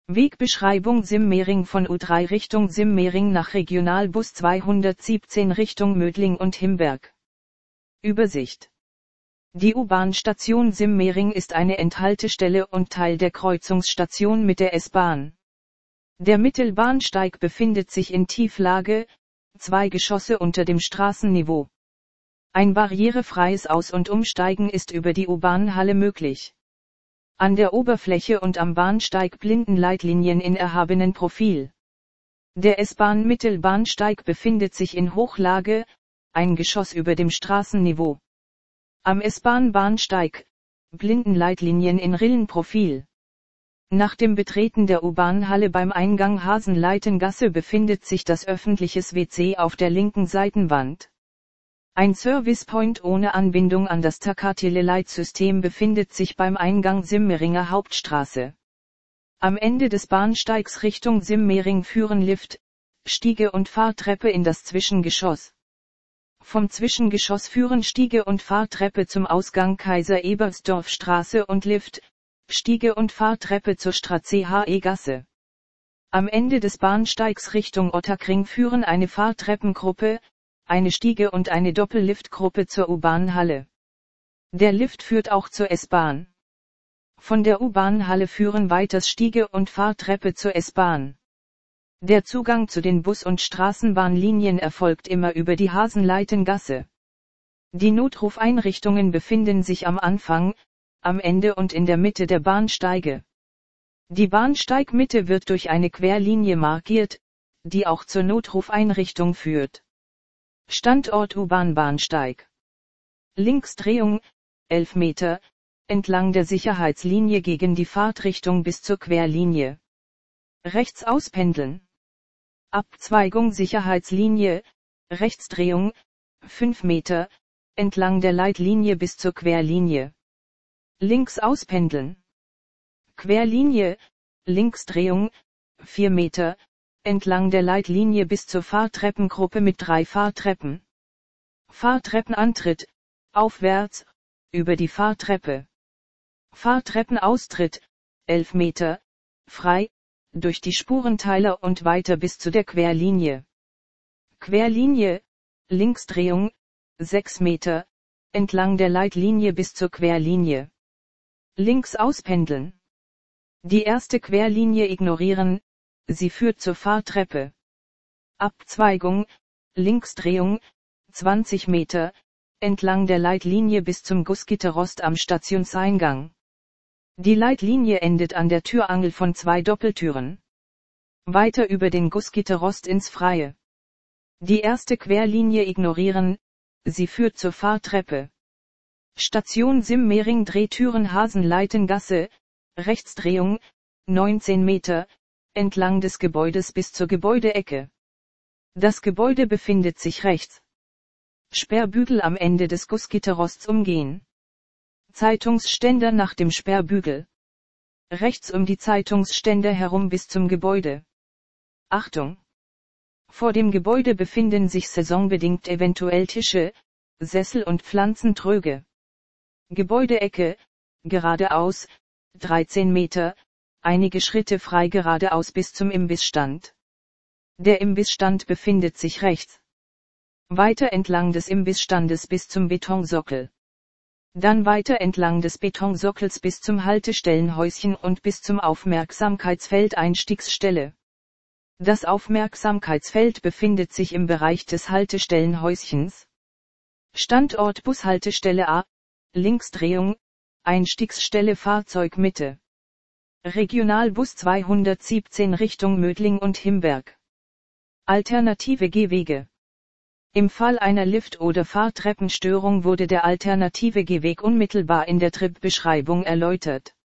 Wegbeschreibung Simmering von U3 Richtung Simmering nach Regionalbus 217 Richtung Mödling und Himberg. Übersicht. Die U-Bahn-Station Simmering ist eine Endhaltestelle und Teil der Kreuzungsstation mit der S-Bahn. Der Mittelbahnsteig befindet sich in Tieflage, 2 Geschosse unter dem Straßenniveau. Ein barrierefreies Aus- und Umsteigen ist über die U-Bahn-Halle möglich. An der Oberfläche und am Bahnsteig Blindenleitlinien in erhabenen Profil. Der S-Bahn-Mittelbahnsteig befindet sich in Hochlage, ein Geschoss über dem Straßenniveau. Am S-Bahn-Bahnsteig, Blindenleitlinien in Rillenprofil. Nach dem Betreten der U-Bahn-Halle beim Eingang Hasenleitengasse befindet sich das öffentliches WC auf der linken Seitenwand. Ein Servicepoint ohne Anbindung an das Takatele-Leitsystem befindet sich beim Eingang Simmeringer Hauptstraße. Am Ende des Bahnsteigs Richtung Simmering führen Lift, Stiege und Fahrtreppe in das Zwischengeschoss. Vom Zwischengeschoss führen Stiege und Fahrtreppe zum Ausgang Kaiser-Ebersdorf-Straße und Lift, Stiege und Fahrtreppe zur Straße HE-Gasse. Am Ende des Bahnsteigs Richtung Ottakring führen eine Fahrtreppengruppe, eine Stiege und eine Doppelliftgruppe zur U-Bahn-Halle. Der Lift führt auch zur S-Bahn. Von der U-Bahn-Halle führen weiters Stiege und Fahrtreppe zur S-Bahn. Der Zugang zu den Bus- und Straßenbahnlinien erfolgt immer über die Hasenleitengasse. Die Notrufeinrichtungen befinden sich am Anfang, am Ende und in der Mitte der Bahnsteige. Die Bahnsteigmitte wird durch eine Querlinie markiert, die auch zur Notrufeinrichtung führt. Standort U-Bahn-Bahnsteig. Linksdrehung, 11 Meter, entlang der Sicherheitslinie gegen die Fahrtrichtung bis zur Querlinie. Rechts auspendeln. Abzweigung Sicherheitslinie, Rechtsdrehung, 5 Meter, entlang der Leitlinie bis zur Querlinie. Links auspendeln. Querlinie, Linksdrehung, 4 Meter, entlang der Leitlinie bis zur Fahrtreppengruppe mit 3 Fahrtreppen. Fahrtreppenantritt, aufwärts, über die Fahrtreppe. Fahrtreppenaustritt, 11 Meter, frei, durch die Spurenteiler und weiter bis zu der Querlinie. Querlinie, Linksdrehung, 6 Meter, entlang der Leitlinie bis zur Querlinie. Links auspendeln. Die erste Querlinie ignorieren, sie führt zur Fahrtreppe. Abzweigung, Linksdrehung, 20 Meter, entlang der Leitlinie bis zum Gussgitterrost am Stationseingang. Die Leitlinie endet an der Türangel von 2 Doppeltüren. Weiter über den Gussgitterrost ins Freie. Die erste Querlinie ignorieren, sie führt zur Fahrtreppe. Station Simmering Drehtüren Hasenleitengasse, Rechtsdrehung, 19 Meter, entlang des Gebäudes bis zur Gebäudeecke. Das Gebäude befindet sich rechts. Sperrbügel am Ende des Gussgitterrosts umgehen. Zeitungsständer nach dem Sperrbügel. Rechts um die Zeitungsständer herum bis zum Gebäude. Achtung! Vor dem Gebäude befinden sich saisonbedingt eventuell Tische, Sessel und Pflanzentröge. Gebäudeecke, geradeaus, 13 Meter, einige Schritte frei geradeaus bis zum Imbissstand. Der Imbissstand befindet sich rechts. Weiter entlang des Imbissstandes bis zum Betonsockel. Dann weiter entlang des Betonsockels bis zum Haltestellenhäuschen und bis zum Aufmerksamkeitsfeld Einstiegsstelle. Das Aufmerksamkeitsfeld befindet sich im Bereich des Haltestellenhäuschens. Standort Bushaltestelle A, Linksdrehung, Einstiegsstelle Fahrzeugmitte. Regionalbus 217 Richtung Mödling und Himberg. Alternative Gehwege. Im Fall einer Lift- oder Fahrtreppenstörung wurde der alternative Gehweg unmittelbar in der Tripbeschreibung erläutert.